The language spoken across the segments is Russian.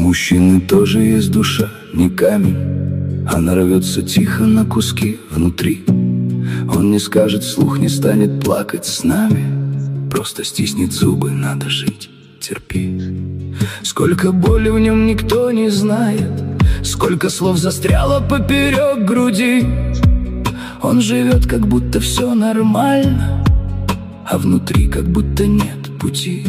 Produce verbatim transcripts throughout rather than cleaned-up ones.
мужчины тоже есть душа, не камень. Она рвется тихо на куски внутри. Он не скажет вслух, не станет плакать с нами. Просто стиснет зубы, надо жить, терпи. Сколько боли в нем никто не знает, сколько слов застряло поперек груди. Он живет, как будто все нормально, а внутри как будто нет пути.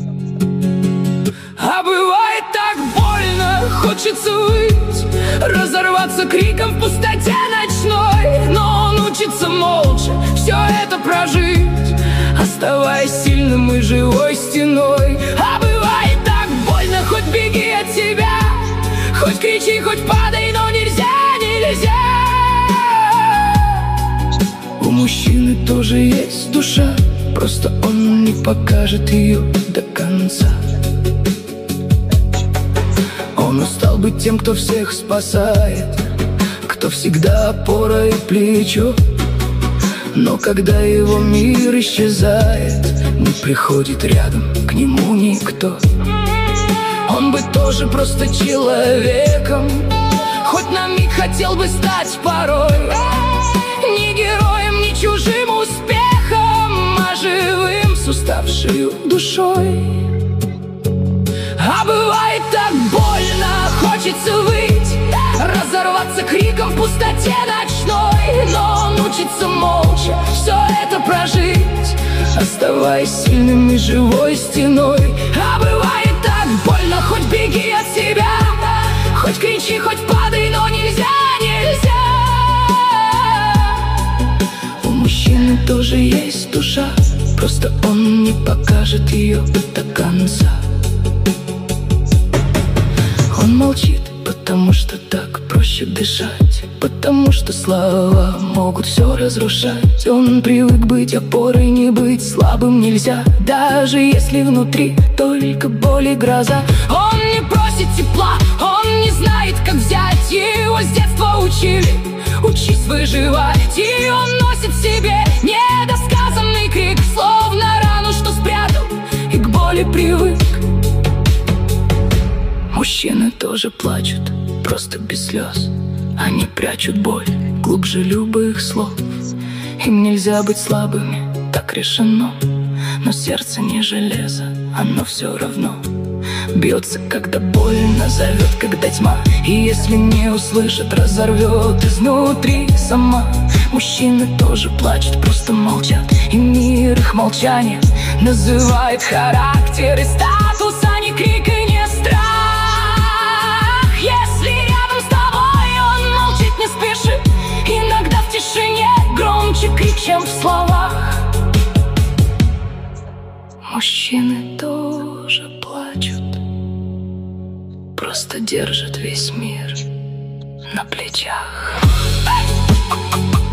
А бывает так больно, хочется выть, разорваться криком в пустоте ночной. Но он учится молча все это прожить, оставаясь сильным и живой стеной. А бывает так больно, хоть беги от себя, хоть кричи, хоть падай, но нельзя, нельзя. У мужчины тоже есть душа, просто он не покажет ее до конца. Он устал быть тем, кто всех спасает, кто всегда опора и плечо. Но когда его мир исчезает, не приходит рядом к нему никто. Он бы тоже просто человеком, хоть на миг хотел бы стать порой не героем, не чужим успехом, а живым с уставшей душой. А бывает так больно, хочется выть, разорваться криком в пустоте ночной. Но он учится молча все это прожить, оставаясь сильным и живой стеной. А бывает так больно, хоть беги от себя, хоть кричи, хоть падай, но нельзя, нельзя. У мужчины тоже есть душа, просто он не покажет ее до конца. Он молчит, потому что так проще дышать, потому что слова могут все разрушать. Он привык быть опорой, не быть слабым нельзя, даже если внутри только боль и гроза. Он не просит тепла, он не знает, как взять, его с детства учили, учись выживать. И он носит в себе недосказанный крик, словно рану, что спрятал и к боли привык. Мужчины тоже плачут, просто без слез. Они прячут боль глубже любых слов. Им нельзя быть слабыми, так решено. Но сердце не железо, оно все равно бьется, когда больно, зовет, когда тьма. И если не услышит, разорвет изнутри сама. Мужчины тоже плачут, просто молчат, и мир их молчание называет характер и статус, а не крик и не страх. Иногда в тишине громче крик, чем в словах. Мужчины тоже плачут, просто держат весь мир на плечах.